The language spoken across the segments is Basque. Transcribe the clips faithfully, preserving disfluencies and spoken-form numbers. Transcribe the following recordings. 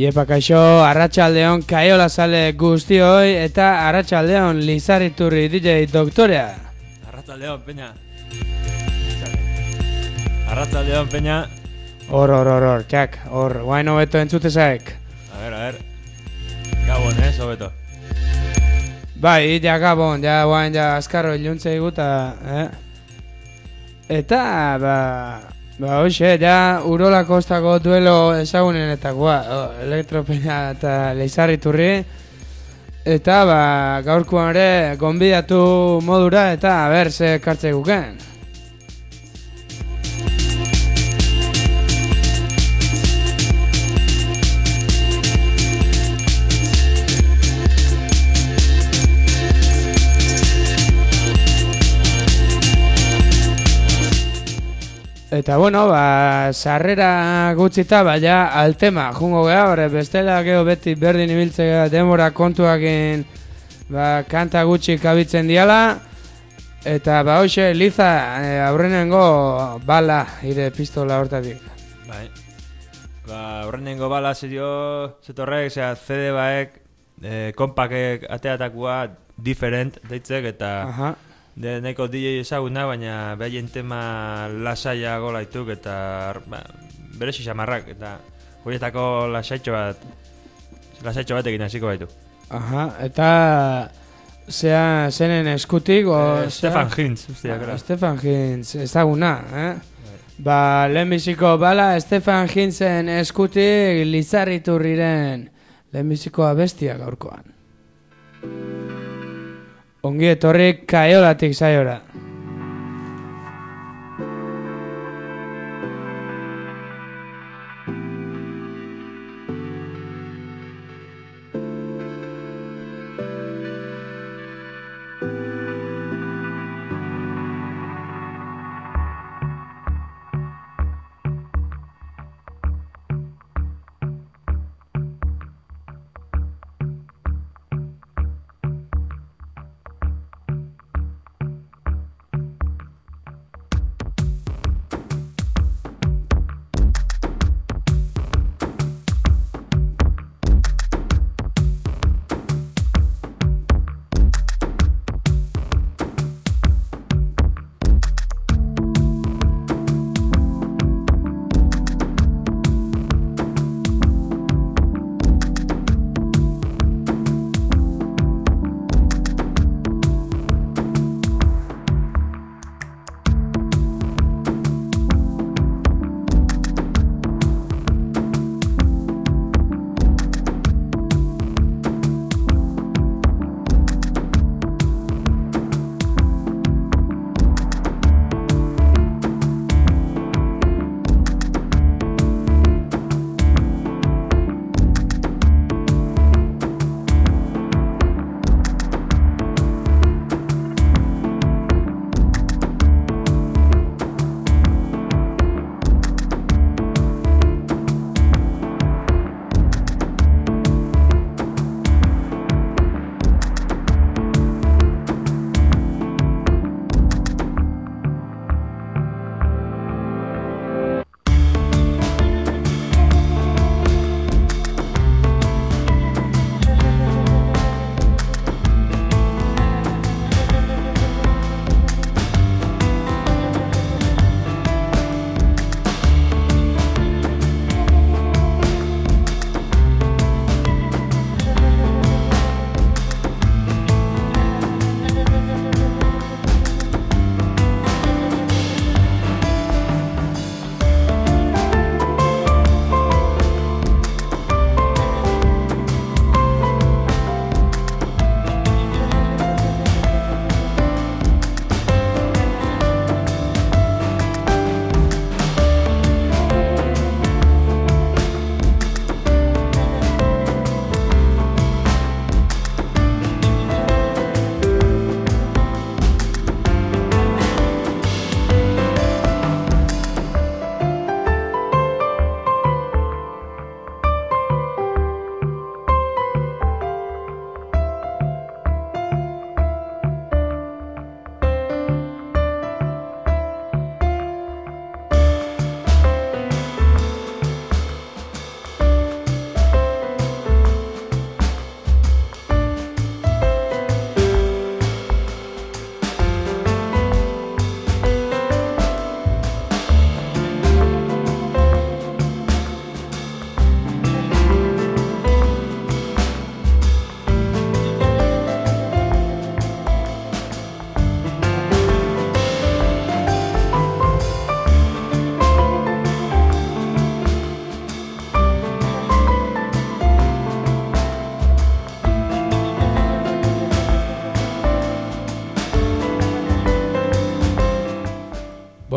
Iepa kaixo, arratsaldeon kaiola zale guztioi eta arratsaldeon Lizarriturri D J doktorea. Arratsaldeon peña. Arratsaldeon peña. Hor, hor, hor, hor, txak, hor, guain hobeto entzutezaek. A ver, a ver. Gabon, eh, hobeto. Bai, ja gabon, ja guain, ja azkarro iluntze guta, eh? Eta, ba... Ba, hoxe, ja Urola Kostako duelo ezagunenetakoa, oh, Elektropena eta Lizarriturri. Eta, ba, gaurkoan ere gonbidatu modura eta ber ze kartze guken. Eta bueno, ba, sarrera gutxita, baina altema, jungo geha, horre, bestela geho beti berdin ibiltzea demora kontuakin, ba, kanta gutxi kabitzen diala, eta ba, hoxe, Liza, e, aurrenengo bala, ire pistola hortatik. Bai, ba, aurrenengo bala zerio, zetorrek, zera, C D baek, e, kompakek ateatakua, different, deitzek, eta... Aha. De nahiko D J ezaguna, baina behaien tema lasaia golaituk eta ba, berezi xamarrak eta horietako lasaitxo bat lasaitxo batekin hasiko baitu. Aha, eta zea zenen eskutik o... Eh, Stefan Hintz, ustia, ah, Stefan Hintz, ezaguna, eh? Ba, lehenbiziko bala Stefan Hintzen eskutik Lizarriturriren lehenbiziko abestia gaurkoan. Ongi etorri kaiolatik saiora.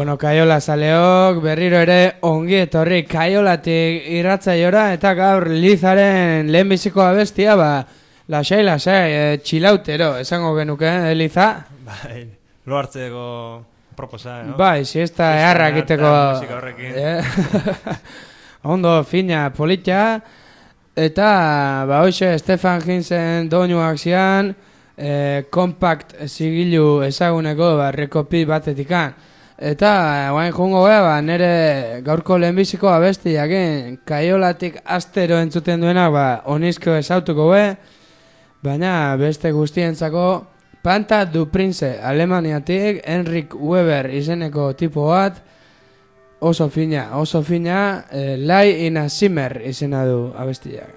Bueno, Kaiola zaleok, berriro ere ongi etorri Kaiolatik irratzaiora eta gaur Lizaren lehenbiziko abestia, ba, lasai, lasai, e, txilautero, esango genuke, eh, Liza? Bai, lo hartzeko proposa, no? Bai, siesta eharra egiteko. Musika horrekin. Eh? Ondo, fina, politia, eta, ba, hoxe, Stefan Hinsen doinuak zian, eh, kompakt zigilu ezaguneko, ba, rekopi batetikan. Eta, guain jungo gara, ba, nire gaurko lehenbiziko abesti jakin, Kaiolatik astero entzuten duenak, ba, onizko ezautuko be, baina beste guztientzako Panta du Prince Alemaniatik, Henrik Weber izeneko tipo bat, oso fina, oso fina, eh, Lie in a Zimmer izena du abestiak.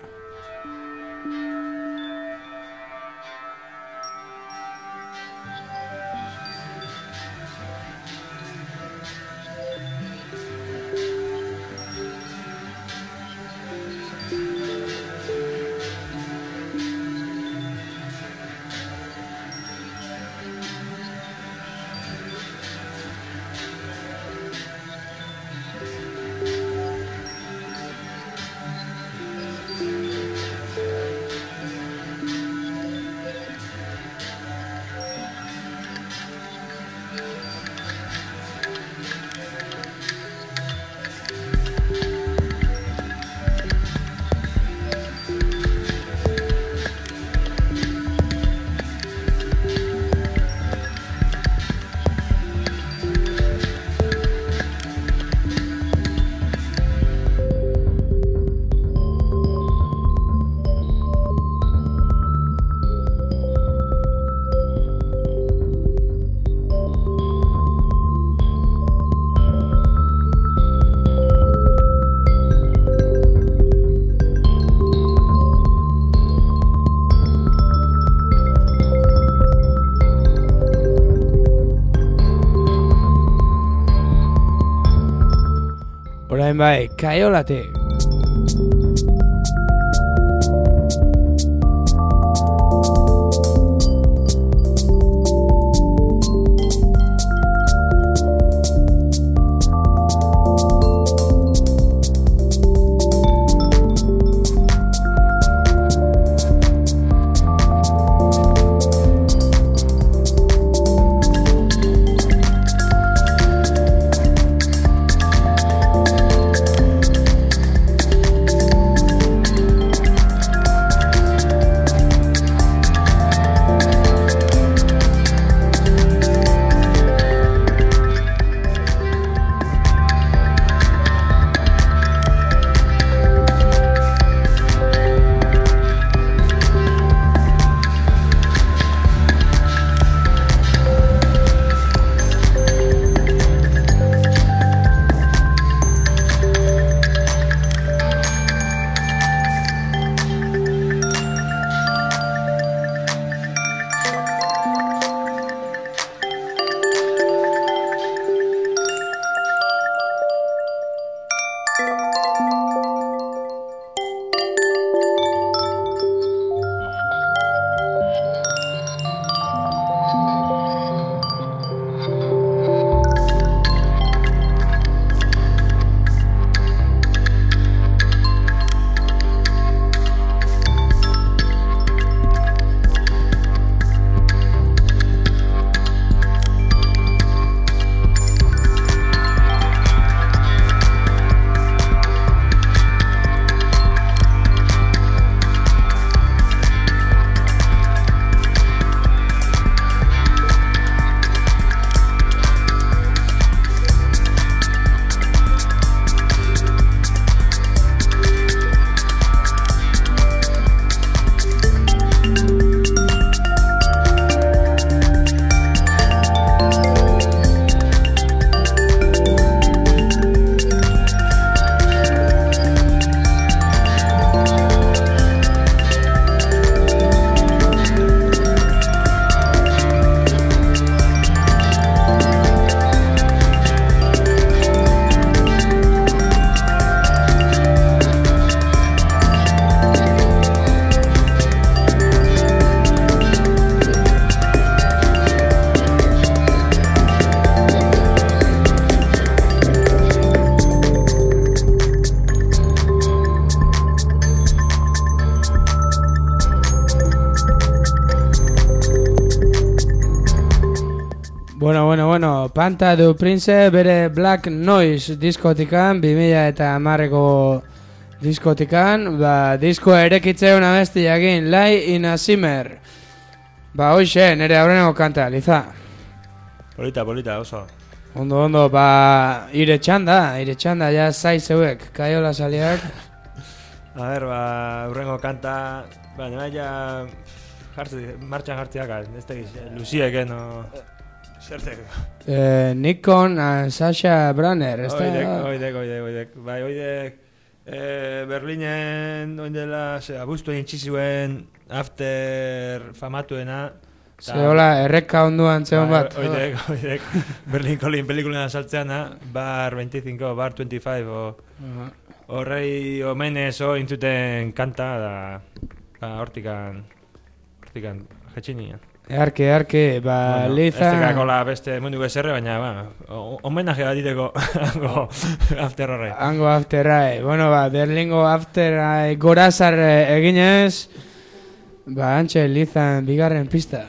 Orain bai, Kaiolatik. Bueno, bueno, bueno, Panta du Prince bere Black Noise diskotikan, bi mila eta hamarreko diskotikan, ba, diskoa erekitze una besti egin, Lie in a Simmer. Ba, hoxe, nire aurreneko kanta, Liza. Polita, polita, oso. Ondo, ondo, ba, ire txanda, ire txanda, ja zai zeuek, kaiola saliak. A ber, ba, aurrengo kanta, ba, nema ja jartzi, martxan jartziak, ez tegiz, Luziek, no... Zertek? Eh, Nikon and Sasha Branner, ez da? Oidek, oidek, oidek, oidek. Bai, oidek, eh, Berlinen, oindela, ze, abuztu egin txizuen after famatuena. Ze hola, erreka onduan zeon bat. Oidek, oidek, Berlin Colin pelikulena saltzeana, bar veinticinco, bar veinticinco, o... Horrei omenez o intzuten kanta, da, da, hortikan, hortikan, jetxinian. Earke, earke, ba, Bueno, Liza... ez tekakola beste munduko eserre, baina, ba, homenaje bat diteko hango after horre. Hango afterrai, bueno, ba, Berlingo afterrai gorazar eginez, ba, antxe Lizan bigarren pista.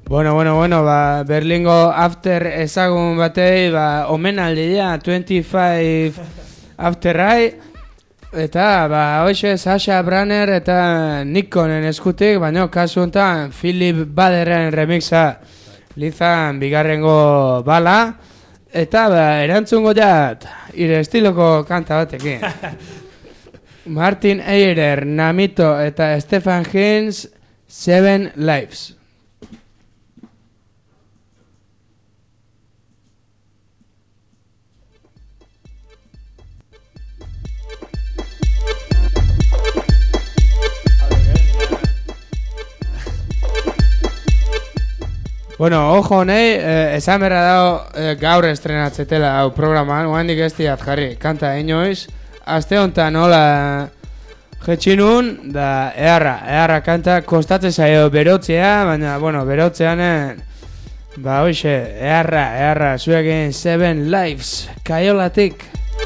Bueno, bueno, bueno, ba, Berlingo after ezagun batei, ba, omenaldia, twenty-five after eye, eta, ba, hoxe, Sasha Branner eta Nikonen eskutik, baina kasu honetan Philip Baderren remixa lizan bigarrengo bala, eta, ba, erantzungo jat, ire estiloko kanta batekin. Martin Eirer, Namito eta Stefan Hins, Seven Lives. Bueno, ojo honei, eh, esan berra dago eh, gaur estrenatzetela hau programan, oandik ez diat jarri, kanta inoiz, aste honetan hola jetxinun, da eharra, eharra kanta kostatzen zaio berotzea, baina, bueno, berotzeanen, ba hoxe, eharra, eharra, zuekin Seven Lives, kaiolatik.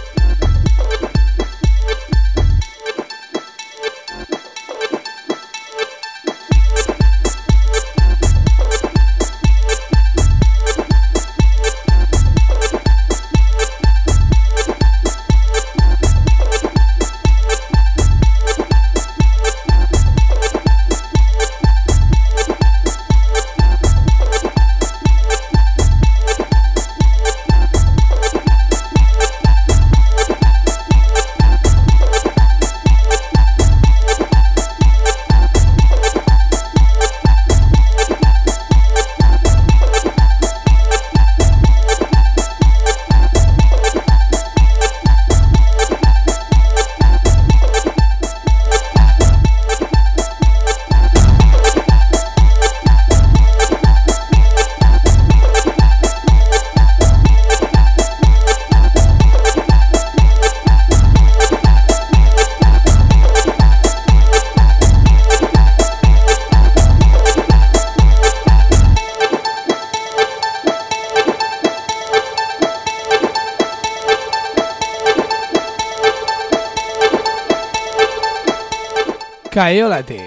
Kaiolatik.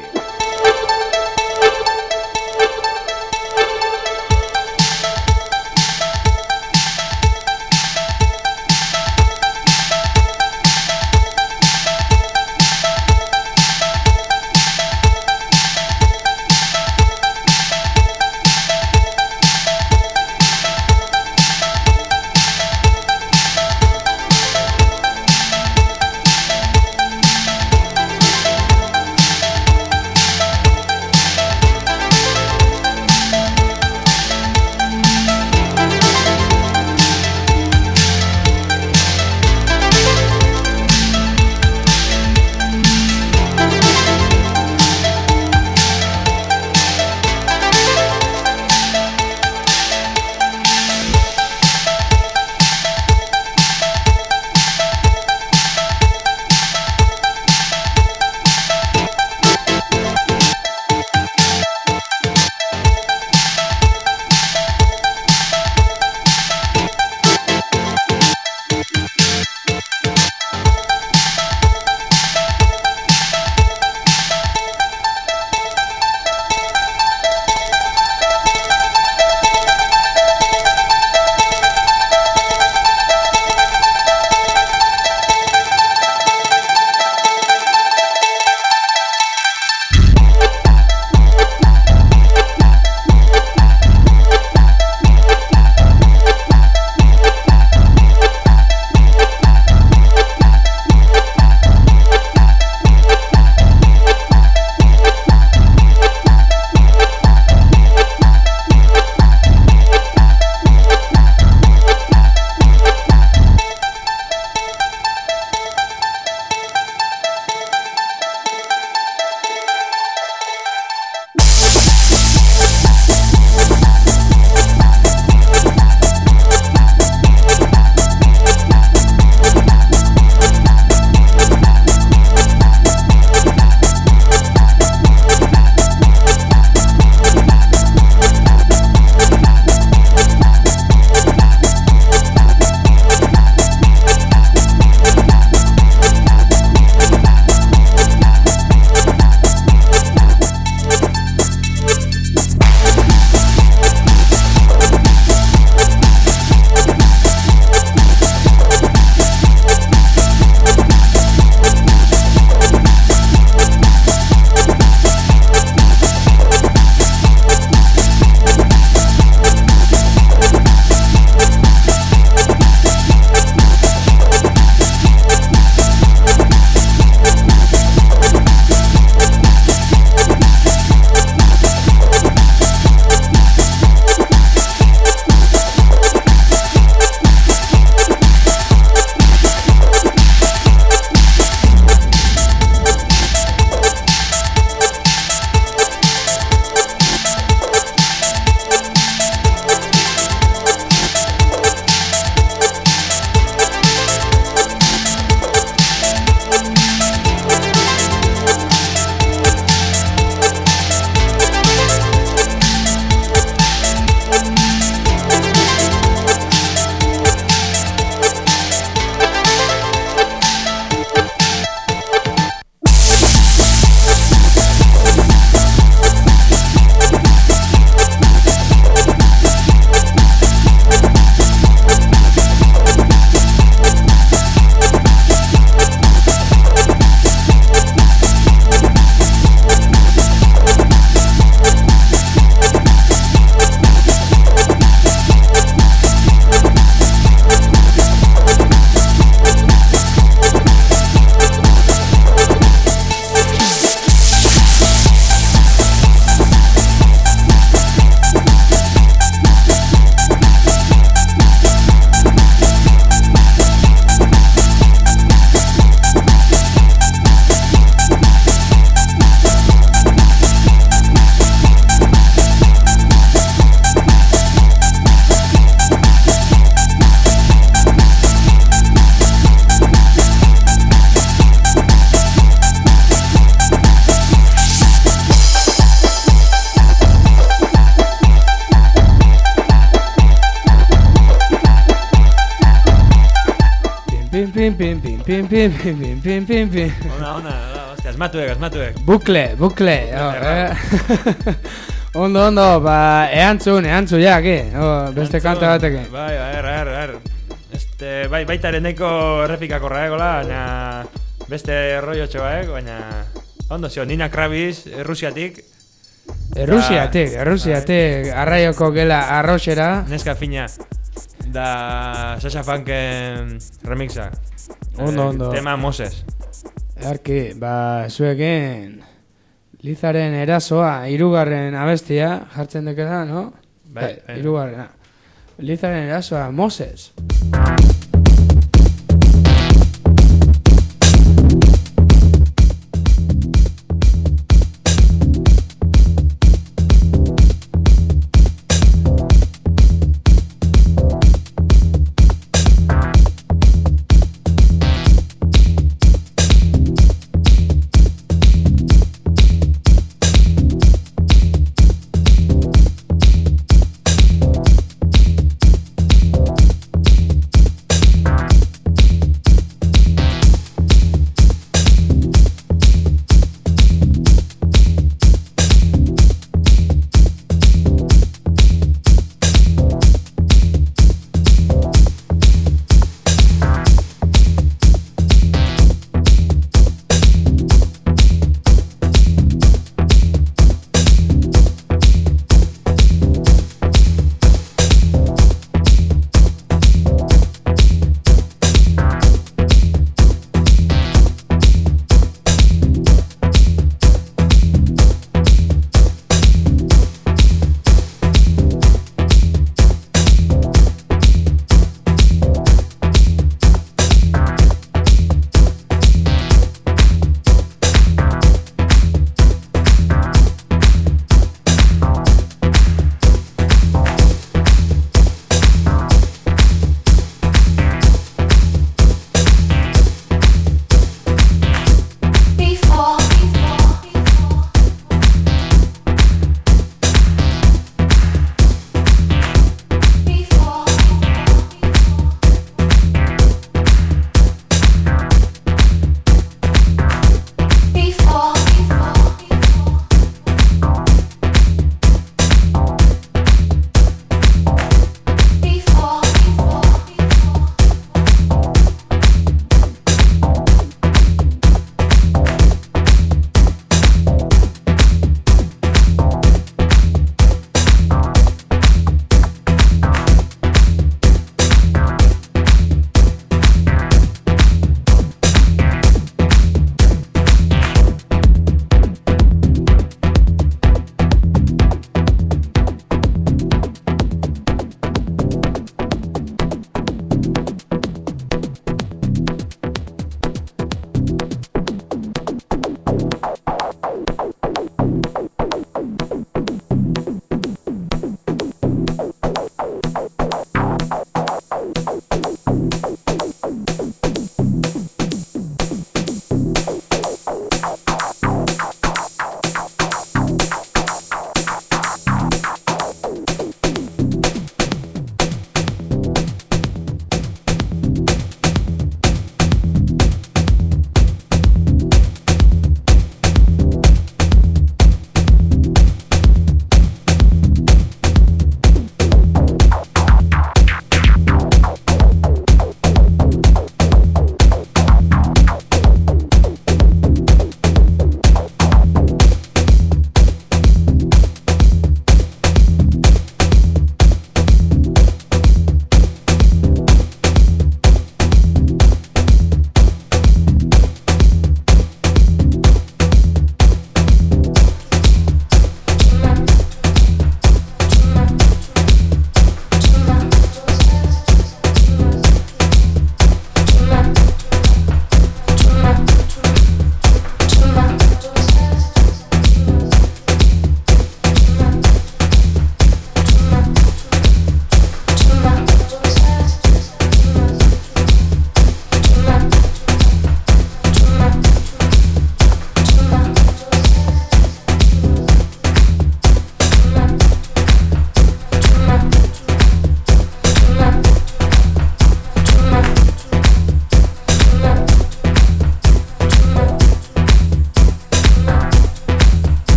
pim, pim, pim, pim, pim, pim, pim, pim, pim, pim. Ona, ona, hostia, asmatuek, asmatuek. Bukle, bukle. Oh, eh. Ondo, ondo, ba, eantzun, eantzun, ja, ki. Oh, beste kanta batekin. Bai, bai, er, er, er. Este, bai, baita ere neko errepikakorra egola, baina beste rollo txoaek, baina... Ondo zio, Nina Kravis, Rusiatik. Errusiatik, errusiatik, arraioko gela arroxera. Neska fina. Da Sasha Funken remixa. Ondo, ondo. Tema Moses. Earki, ba, zuekin Lizaren erasoa, hirugarren abestia, jartzen dekeda, no? Bai, bai. Hirugarrena. Lizaren erasoa, Moses.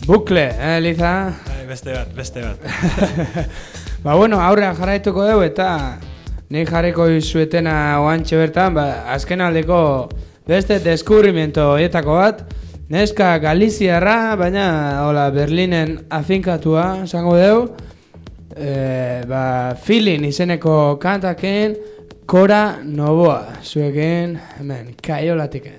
Bukle, eh, Liza? Ai, beste bat, beste bat. Ba, bueno, aurrean jarraituko dugu eta nik jarriko izuetena oantxe bertan, ba, azken aldeko beste deskubrimiento hietako bat, neska Galiziarra, baina, hola, Berlinen afinkatua, esango dugu, e, ba, Feeling izeneko kantaken, Cora Novoa, zuekin, hemen, Kaiolatiken.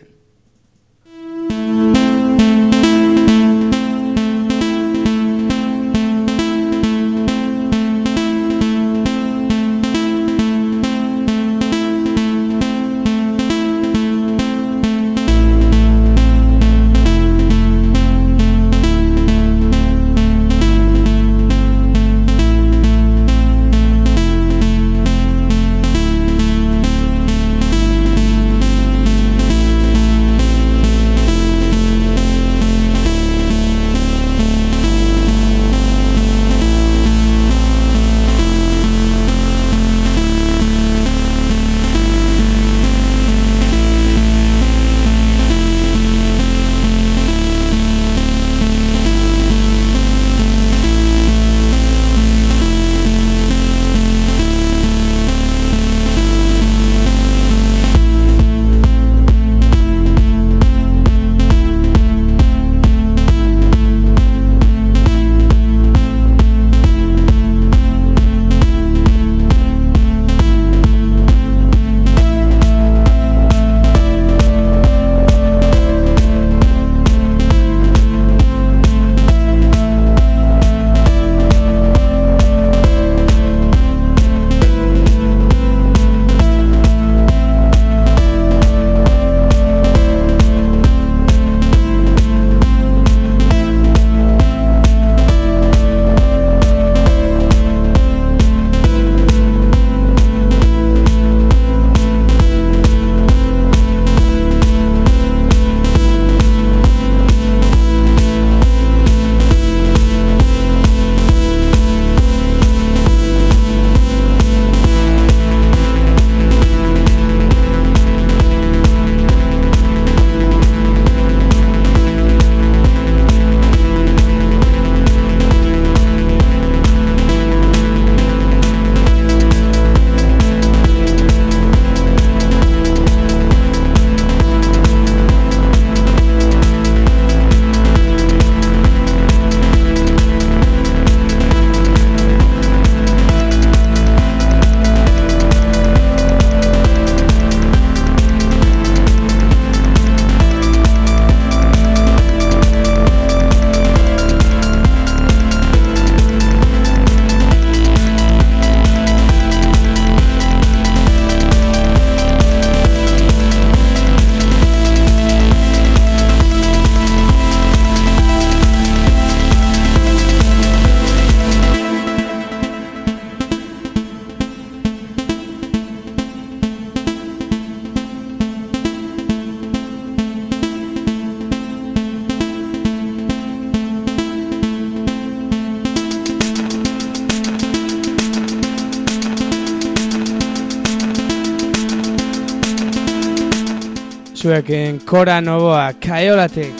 zuekin Cora Novoa, Kaiolatik.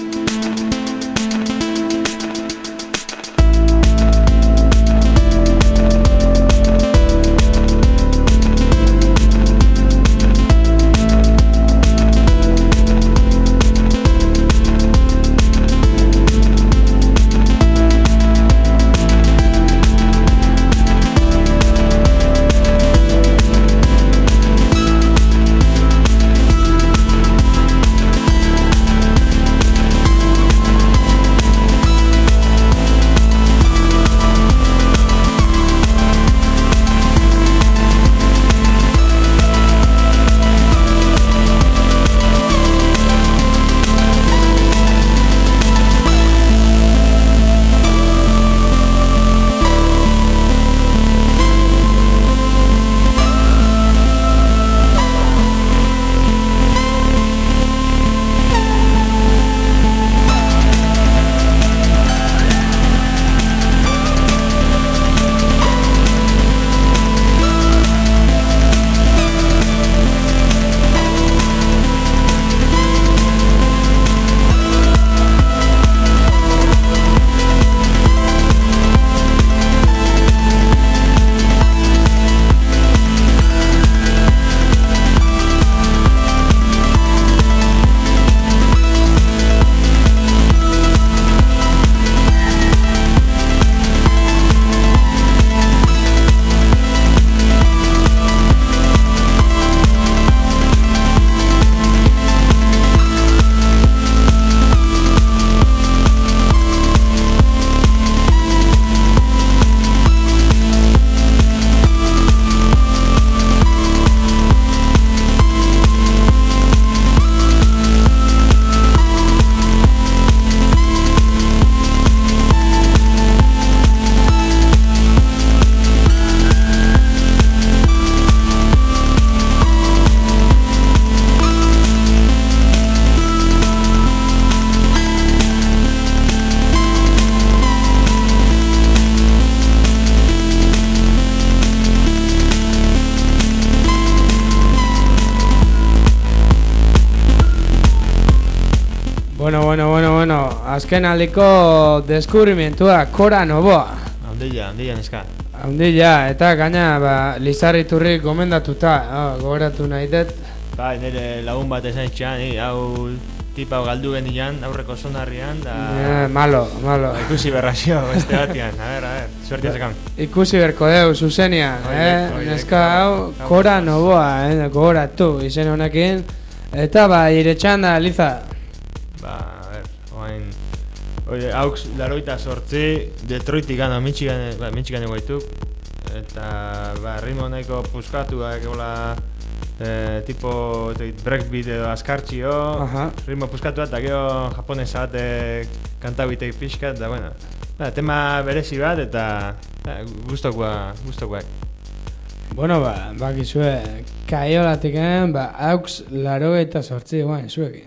azken aliko deskubrimentua, Kora Novoa. Handilla, handilla neska. Handilla, eta gaina, ba, Lizarriturri gomendatuta, oh, gogoratu nahi dut. Bai, nire lagun bat esan itxean, hau tipa galdu genian, aurreko sonarrian, da... Eh, malo, malo. Ikusi berrazio, beste batian, a ver, a ver, suertia zekan. Ikusi berko deu, zuzenian, eh? Neska hau, Kora Novoa, eh? Gogoratu, izen honekin. Eta ba, iretxan da, Liza. Ba, a ver, oain... Oye, hauks, laroita sortzi, Detroitik gana, Michigan, ba, Michigan egoituk. Eta, ba, ritmo nahiko puskatuak, egola... Eh, tipo breakbeat edo askartxio, ritmo puskatu bat, da gero japonesa bat eh, kantabitek pixkat, da bueno, da, tema berezi bat eta da, gustokoa, gustokoak. Bueno, ba, bakizue, kaiolatik egin, ba, hauks laro eta sortzi guain, zuekin.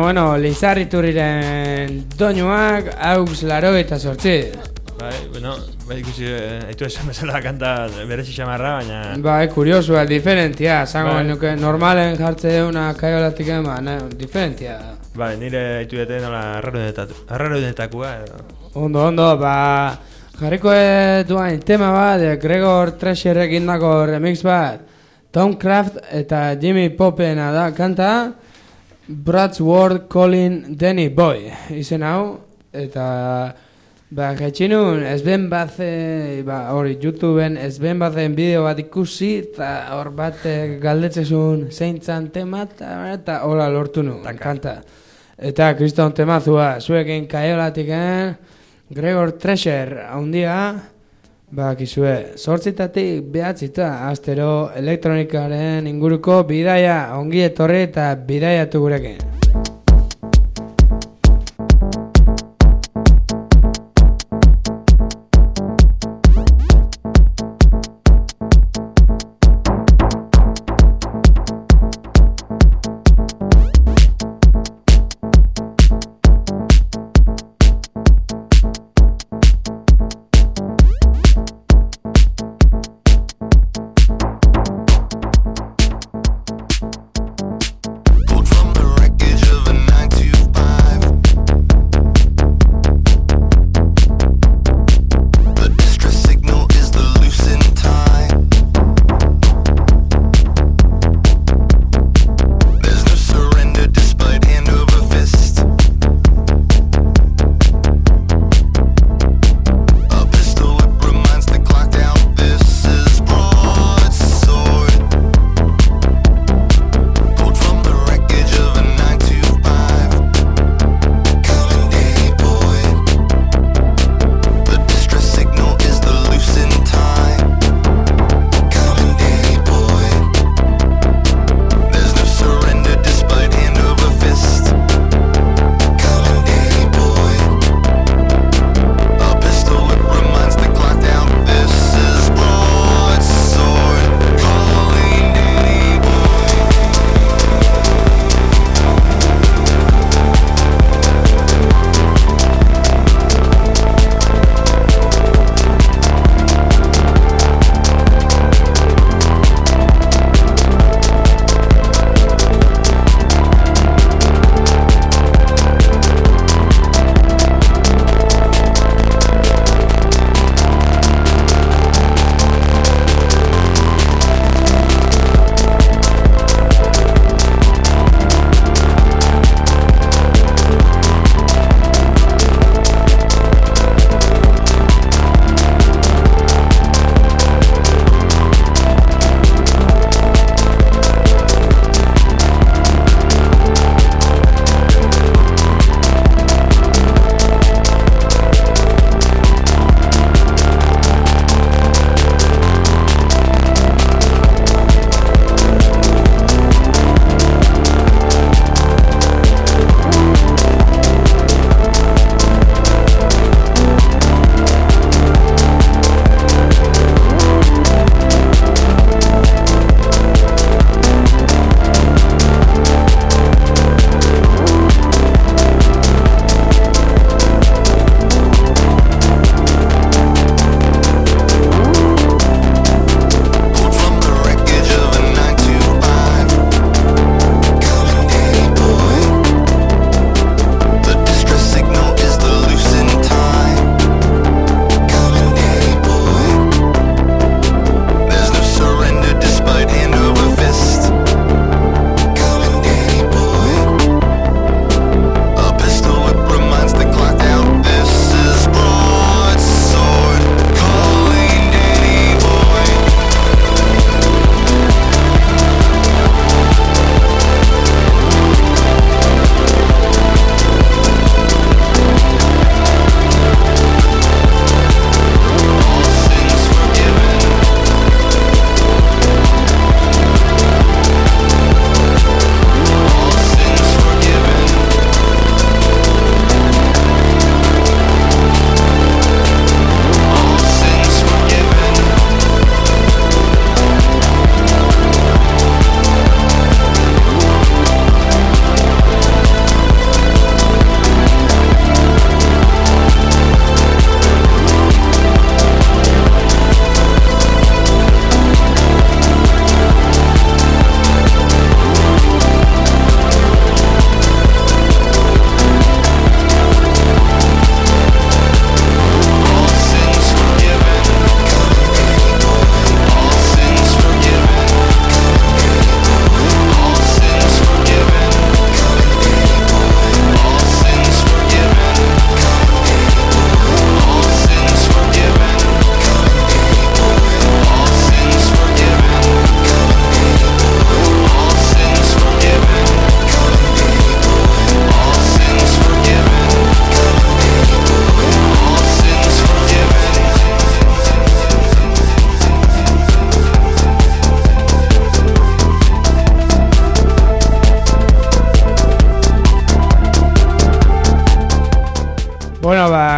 bueno, Lizarriturriren doinuak aux laro eta sortzi. Bai, bueno, bai ikusi, haitu esan bezala kanta berezi xamarra, baina... Bai, kuriosua, diferentia, zango bai. nuke normalen jartze deuna kaiolatik ema, ne, diferentia. Bai, nire haitu dute nola arraroenetakua edo... Ondo, ondo, ba... Jarriko duain tema bat, Gregor Thrasherrek indako remix bat, Tom Kraft eta Jimmy Popena da kanta, Brad's World Calling Danny Boy, izen hau, eta... Ba, gaitxinun, ezben bat, ba, hori, YouTubeen ezben batzen bideo bat ikusi, eta hor bat galdetzezun zeintzan tema, eta hola lortu nu, kanta. Eta, kriston temazua, zuekin kaiolatik, Gregor Thrasher, haundia, ba, kizue, sortzitatik behatzita, astero elektronikaren inguruko bidaia, ongi etorri eta bidaiatu gurekin. Pulled from the wreck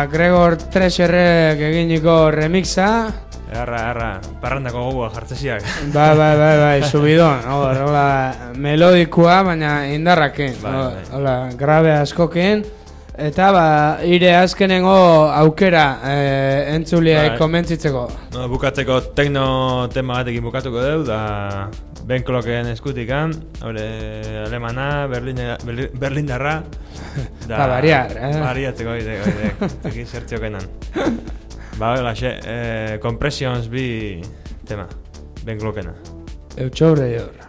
Gregor Treasurrek eginiko remixa. Erra, erra, parrandako gogoa jartzeziak. Bai, bai, bai, bai, subidon. Hola, melodikoa, baina indarrakin. Bai, bai. Hola, grabe askokin. Eta ba, ire azkenengo aukera eh, entzuliai Bai. komentzitzeko. No, bukatzeko tekno tema batekin bukatuko deu, da Ben Kloken eskutikan, hori alemana, Berlin, Berlin, Berlindarra. Da, bariar, eh? Bariatzeko, oide, oide, teki zertziokenan. Ba, hola, xe, eh, Compressions bi tema, Ben Klokena. Eutxobre jor.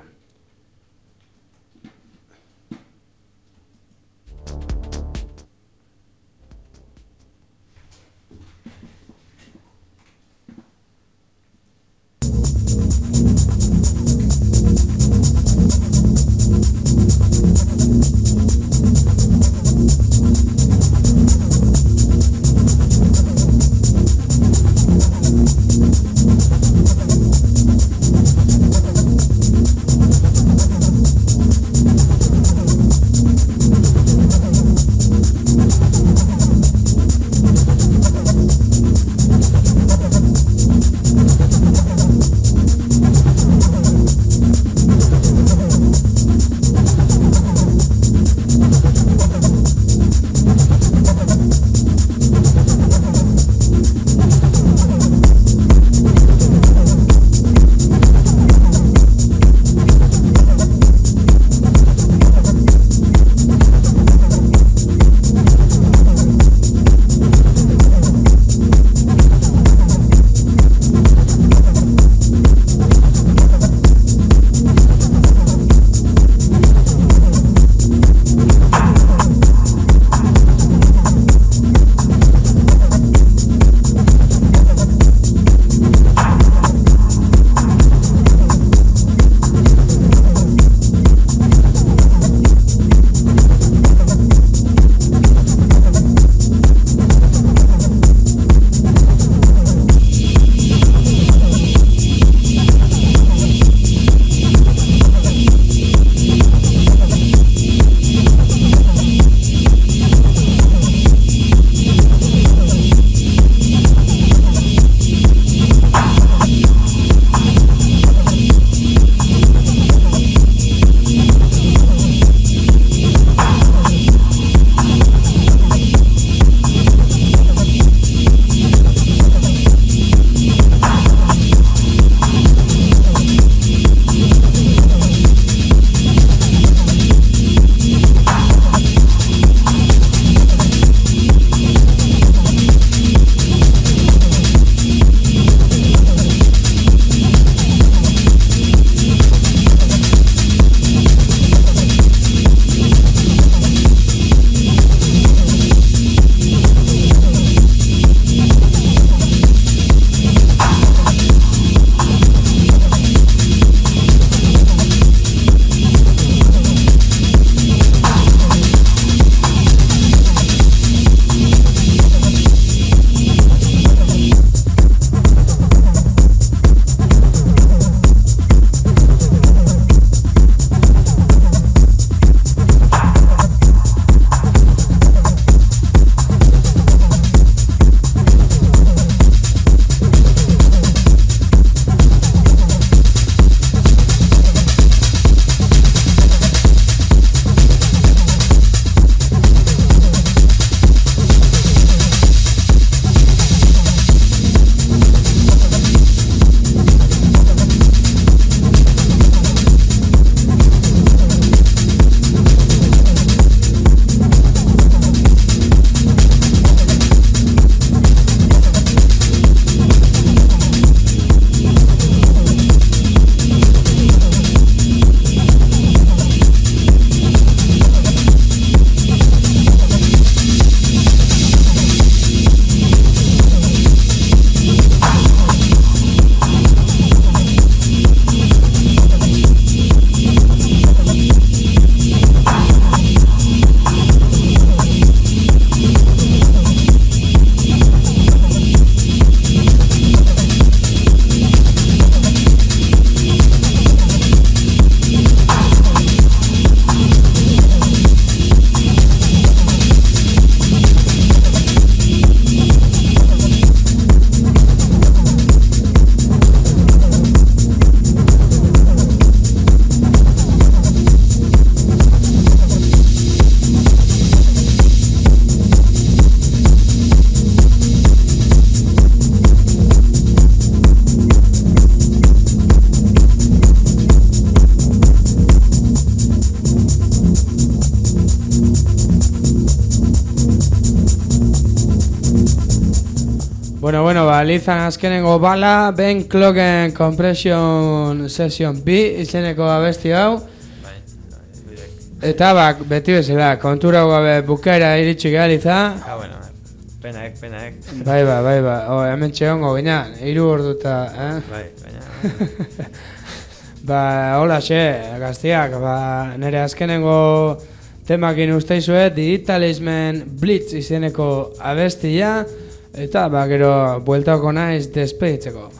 Bueno, bueno, ba, Lizan azkenengo bala, Ben Clocken Compression Session bi izeneko abesti hau. Eta bak, beti bezala, kontura gabe bukaera iritsi gara, Liza. Ah, bueno, penaek, penaek. Bai, ba, bai, ba, o, hemen txegongo, baina, hiru orduta, eh? Bai, baina... Ba, hola xe, gaztiak, ba, nire azkenengo temakin usteizuet, Digitalismen Blitz izeneko abestia, eta, ba, gero, bueltako naiz despeditzeko.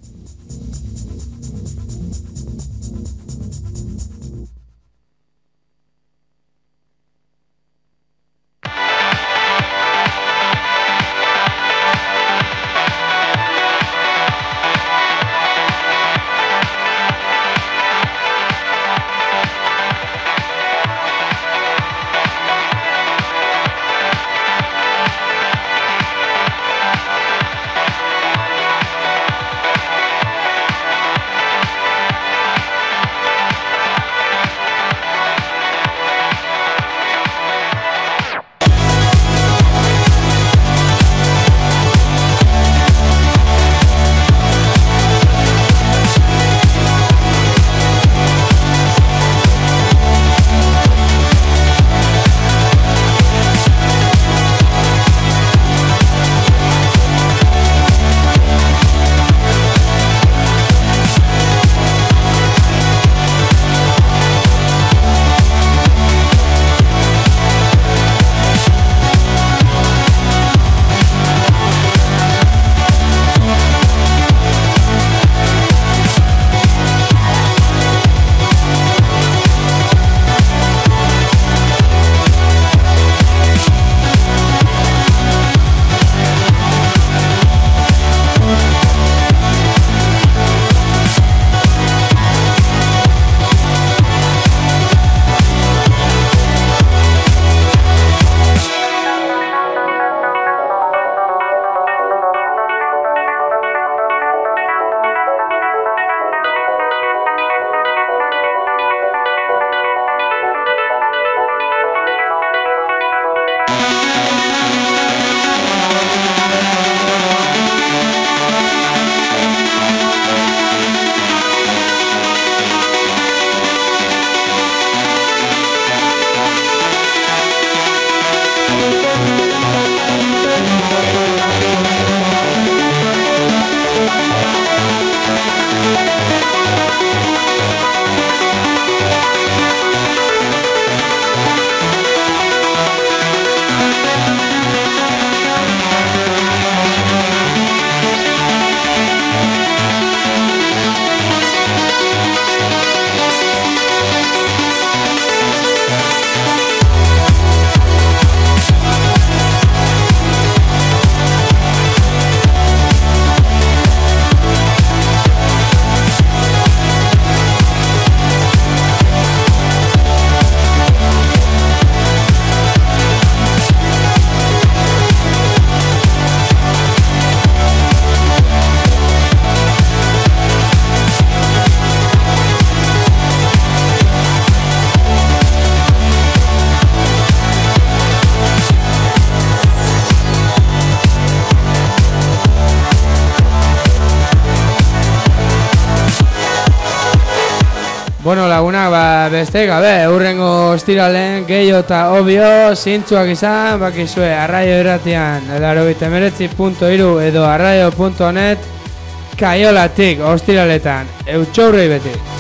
Bueno, lagunak, ba, beste gabe, urrengo ostiralen gehiago eta obio, zintzuak izan, bakizue, arraio erratian, laurogeita hemeretzi puntu hiru edo arraio puntu net, kaiolatik ostiraletan, eutxaurrei beti.